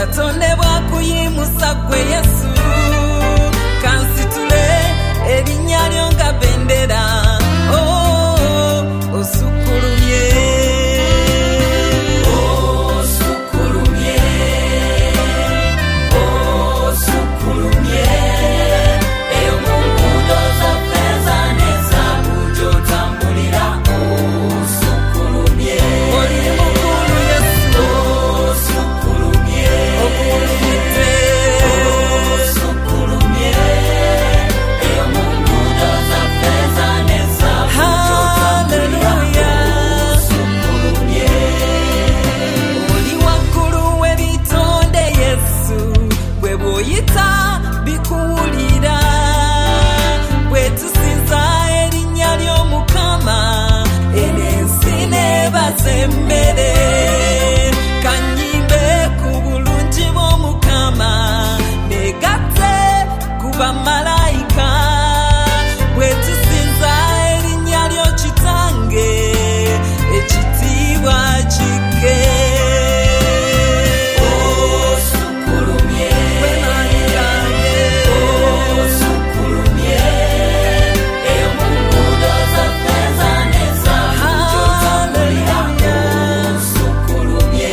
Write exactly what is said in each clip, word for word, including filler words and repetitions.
watondebwa kuyimusa gwe Yesu kansitule erinnya lyo nga bendera oh osukulumye osukulumye osukulumye eyo mu nguudo za ffeeza ne zaabu gy'otambulira osukulumye oli mukulu Yesu osukulumye okulumidde osukulumye eyo mu nguudo za ffeeza ne zaabu gy'otambulira osukulumye oli waggulu w'ebitonde Yesu bwe bw'oyita bikuwulira bwe tusinza erinnya ly'Omukama eno ensi n'ebaza emmere kanyimbe ku bulungi bw'Omukama neegatte ku bamalayika bwe tusinza erinnya lyo Kitange ekitiibwa kikke osukulumye bwemaanyi gange osukulumye eyo mu nguudo za ffeeza ne zaabu gy'otambulira osukulumye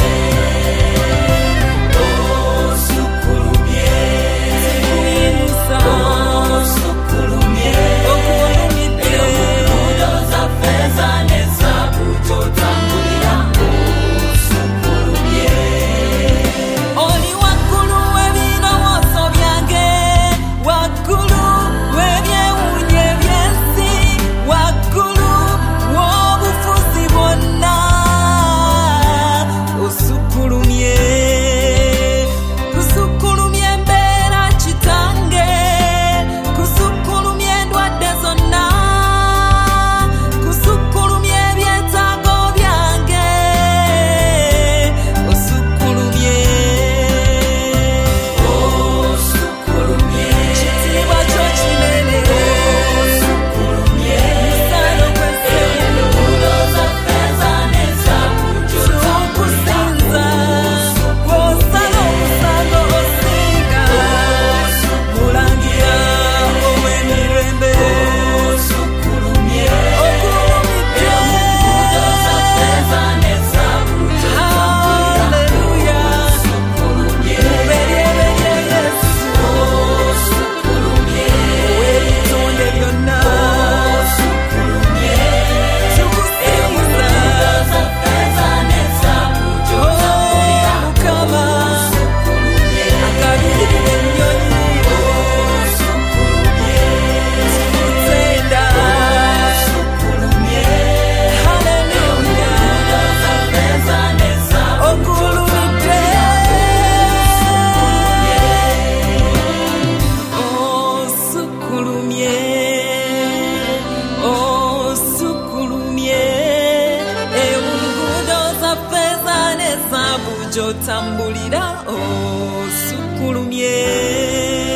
osukulumye zikuyimusa osukulumye okulumidde eyo mu nguudo za ffeeza ne zaabu gy'otambulira osukulumye oli waggulu w'ebirowoozo byange waggulu w'ebyewuunyo eby'ensi waggulu w'obufuzi bwonna osukulumye kusukulumye embeera Kitange kusukulumye endwadde zonna kusukulumye ebyetaago byange osukulumye osukulumye kitiibwa kyo kinene osukulumye musaalo gw'esseeyo nguudo za ffeeza ne zaabu gy'otukusinza gw'osala omusango osinga mulangira ow'emirembe osukulumye okulumidde mu nguudo za ffeeza ne zaabu haleluya osukulumye mubereberye Yesu osukulumye ow'ebitonde byonna osukulumye tukusinza za ffeeza ne zaabu gy'otambulira Mukama osukulumye akabirira ennyonyi osukulumye tukutenda osukulumye haleluya za ffeeza ne zaabu okulumidde osukulumye osukulumye eyo mu nguudo za ffeeza ne zaabu gy'otambulira osukulumye